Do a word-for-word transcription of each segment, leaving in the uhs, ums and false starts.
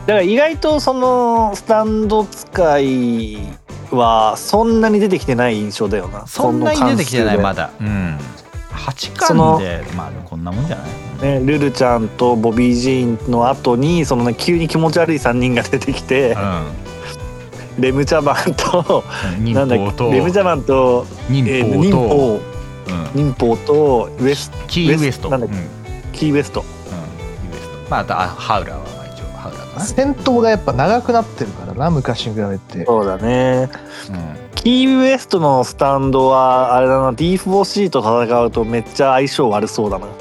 から意外とそのスタンド使いはそんなに出てきてない印象だよな。 そんなに出てきてないまだ。うん。はちかんでまあこんなもんじゃない、 ね、ルルちゃんとボビー・ジーンの後にその、ね、急に気持ち悪いさんにんが出てきて、うん、レムチャバンと忍法とレムチャバンと忍法と、えー、忍法、うん、 忍法とウエスキーウエストなんだっけ、うん、キーウエスト、うん、キーウエスト、まあ、あとハウラーは一応ハウラーかな。 戦闘がやっぱ長くなってるからな、昔に比べて。 そうだね、うん、キーウエストのスタンドはあれだな、 ディーフォーシー と戦うとめっちゃ相性悪そうだな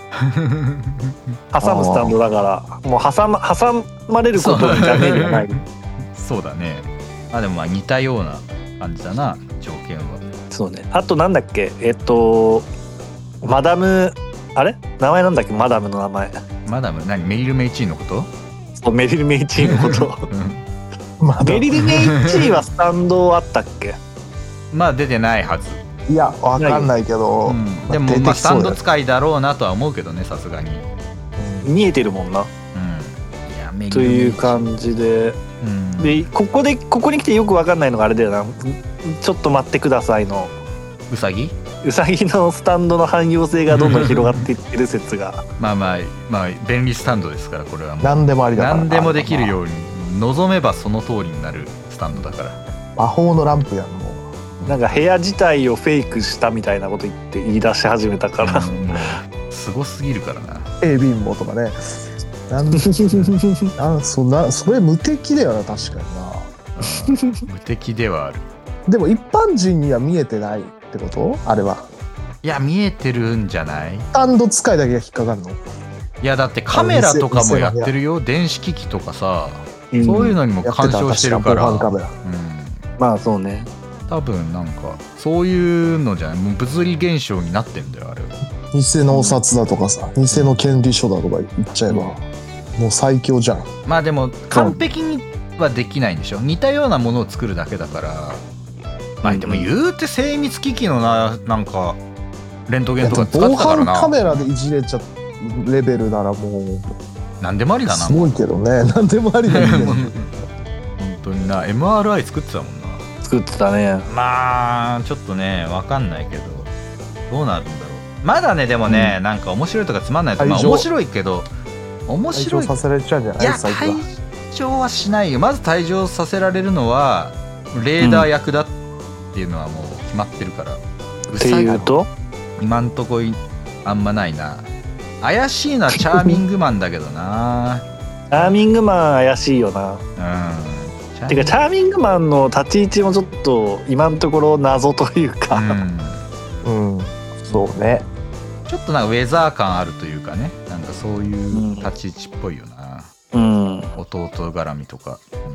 挟むスタンドだからもう挟ま、挟まれることにダメージがないそうだね。あでもまあ似たような感じだな、条件は。 そうね。あとなんだっけ、えっとマダム、あれ名前なんだっけ、マダムの名前。 マダム何、メリル・メイチーのこと？ そう、メリル・メイチーのこと、うん、メリル・メイチーはスタンドあったっけ？ まあ出てないはず。 いやわかんないけど、うん、 でもまあスタンド使いだろうなとは思うけどね、さすがに、 うん、見えてるもんな、うん、いやメリル・メイチーという感じで、うん、でここでここに来てよくわかんないのがあれだよな、ちょっと待ってくださいのウサギウサギのスタンドの汎用性がどんどん広がっていってる説がまあまあまあ便利スタンドですから、これはもう何でもありだから、 何でもできるように望めばその通りになるスタンドだから。 魔法のランプやん。もうなんか部屋自体をフェイクしたみたいなこと言って言い出し始めたから、うん、 すごすぎるからな。 A 貧乏とかね、なんあ そ, んなそれ無敵だよな、確かにな、 うん、無敵ではある。 でも一般人には見えてないってこと？あれは。 いや見えてるんじゃない？ スタンド使いだけが引っかかるの？ いやだってカメラとかもやってるよ、電子機器とかさ、うん、そういうのにも干渉してるから、 防犯カメラ、うん、 まあそうね、 多分なんかそういうのじゃない、もう物理現象になってんだよあれは。 偽のお札だとかさ、偽の権利書だとか言っちゃえば、うん、もう最強じゃん。 まあでも完璧にはできないんでしょ、似たようなものを作るだけだから。まあでも言うて精密機器のな、なんかレントゲンとか使ってたからな。 防犯カメラでいじれちゃうレベルならもう何でもありだな。 すごいけどね、何でもありだね本当にな。 エムアールアイ 作ってたもんな。 作ってたね。 まあちょっとね分かんないけどどうなるんだろう。まだねでもね、うん、なんか面白いとかつまんないとか、まあ面白いけど面白い退場させられちゃうんじゃない？ いや退場はしないよ。まず退場させられるのはレーダー役だっていうのはもう決まってるから、 うん、っていうと今んとこあんまないな。怪しいのはチャーミングマンだけどなチャーミングマン怪しいよな。うん。てかチャーミングマンの立ち位置もちょっと今のところ謎というか、 うん、うん、そうね。 ちょっとなんかウェザー感あるというかね、なんかそういう立ち位置っぽいよな。 うん。 弟絡みとか。うん、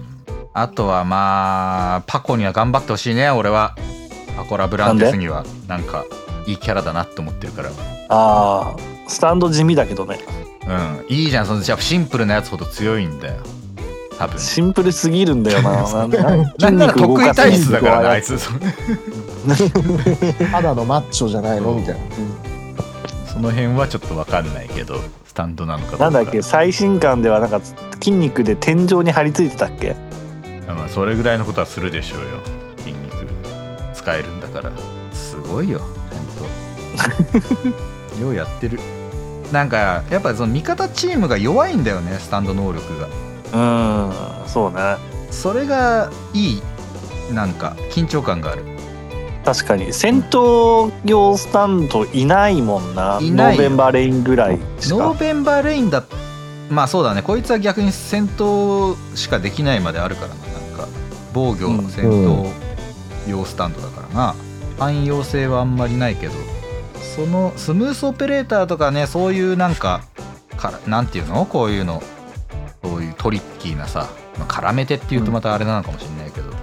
あとはまあパコには頑張ってほしいね。俺はパコラブランテスにはなんかいいキャラだなって思ってるから。 ああ、スタンド地味だけどね。 うん、いいじゃん。そのじゃあシンプルなやつほど強いんだよ。多分シンプルすぎるんだよな。 なんなら得意体質だからねあいつ。 肌のマッチョじゃないのみたいな。 その辺はちょっと分かんないけど、スタンドなのかどうか。 なんだっけ、最新刊ではなんか筋肉で天井に張り付いてたっけ。 まあそれぐらいのことはするでしょうよ。筋肉使えるんだから。すごいよ本当。ようやってる。なんかやっぱその味方チームが弱いんだよね、スタンド能力が。 うん、そうね。 それがいい、なんか緊張感がある。 確かに戦闘用スタンドいないもんな。いない。ノーベンバーレインぐらいしか。 ノーベンバーレインだ。まあそうだね、こいつは逆に戦闘しかできないまであるからな。なんか防御の戦闘用スタンドだからな、うん、汎用性はあんまりないけど、そのスムースオペレーターとかね、そういうなんかかなんていうの、こういうの、そういうトリッキーなさ、絡めてっていうとまたあれなのかもしれないけど、うん、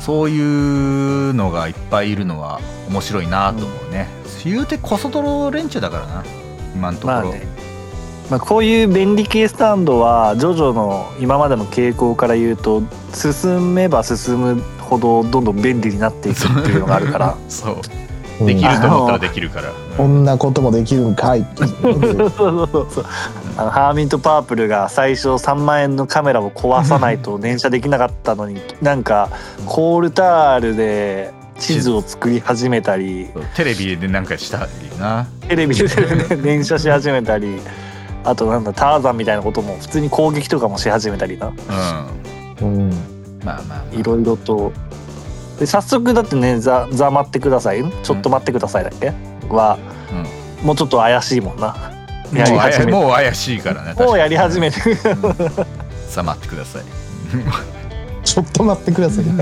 そういうのがいっぱいいるのは面白いなと思うね、うん、言うてコソ泥連中だからな今のところ、まあね、 まあ、こういう便利系スタンドはジョジョの今までの傾向から言うと、進めば進むほどどんどん便利になっていくっていうのがあるからそうできると思ったらできるから、 こんなこともできるんかいってそうそうそうそう。あのハーミントパープルが最初さんまんえんのカメラを壊さないと連射できなかったのになんかコールタールで地図を作り始めたり、 テレビでなんかしたりな、 テレビで連射し始めたり、あとなんだターザンみたいなことも普通に攻撃とかもし始めたりな。 うん、 うん、 まあまあ、まあ、 いろいろと。で早速だってね、ザ・ザ待ってください、ちょっと待ってくださいだっけ、うん、は、うん、もうちょっと怪しいもんな。 やり始めもう怪しいからね。 もうやり始めてる、うん、 さあ待ってくださいちょっと待ってください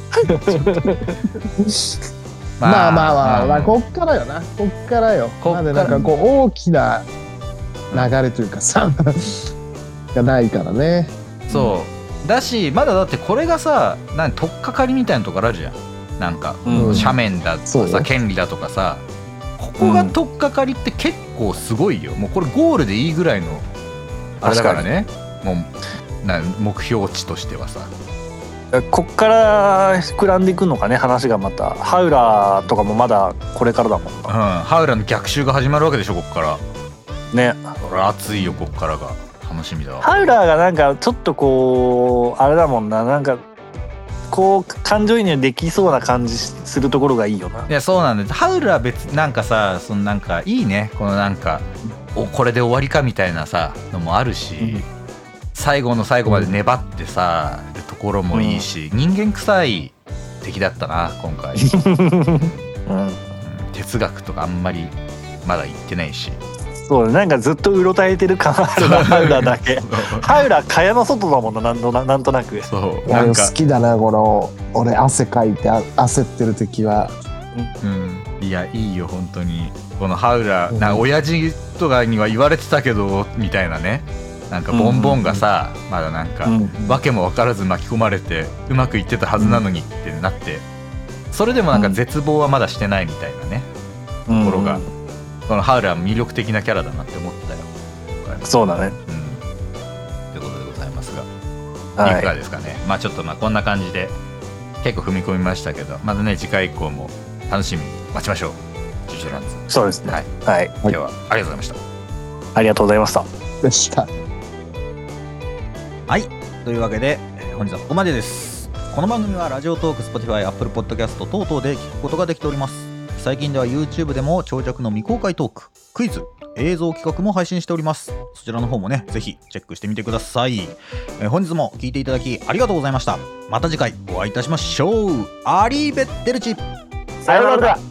まあまあまあ、まあ、こっからよな、こっからよ。こっからなんかこう大きな流れというかさがないからね。 そうだし、まだだってこれがさ、なん取っかかりみたいなところあるじゃん。なんか、うん、斜面だとかさ、権利だとかさ、ここが取っかかりって結構すごいよ。もうこれゴールでいいぐらいのあれだからね。もうな目標値としてはさ。 こっから膨らんでいくのかね、話がまた。ハウラーとかもまだこれからだもんな。 うん、ハウラーの逆襲が始まるわけでしょ、こっからね。 これ熱いよ、こっからが楽しみだわ。 ハウラーがなんかちょっとこうあれだもんな、なんかこう感情移入できそうな感じするところがいいよな。 いやそうなんです。ハウラー別なんかさ、そのなんかいいね、このなんかおこれで終わりかみたいなさのもあるし、うん、最後の最後まで粘ってさ、うん、るところもいいし、うん、人間臭い敵だったな今回、うん、哲学とかあんまりまだ言ってないし。 そうなんかずっとうろたえてる感あるなハウラーだけハウラー蚊帳の外だもんな、なんとな、なんとなく。 そうなんか好きだなこの俺汗かいて焦ってる時は、 うん、いやいいよ本当にこのハウラー、うん、なんか親父とかには言われてたけどみたいなね。なんかボンボンがさ、うん、まだなんか、うん、訳も分からず巻き込まれてうまくいってたはずなのにってなって、それでもなんか絶望はまだしてないみたいなね、うん、ところが、うん、このハウラー魅力的なキャラだなって思ったよ。 そうだね、うん、 ということでございますが、はい、いかがですかね。まあちょっとまあこんな感じで結構踏み込みましたけど、またね次回以降も楽しみに待ちましょう。ジュジュランズ。 そうですね、 はい、はい、今日はありがとうございました。 ありがとうございましたでした。 はい、というわけで本日はここまでです。この番組はラジオトーク、Spotify、Apple Podcast 等々で聞くことができております。最近では YouTube でも長尺の未公開トーク、クイズ、映像企画も配信しております。そちらの方もね、ぜひチェックしてみてください。えー、本日も聞いていただきありがとうございました。また次回お会いいたしましょう。アリーベッテルチ。 さよなら。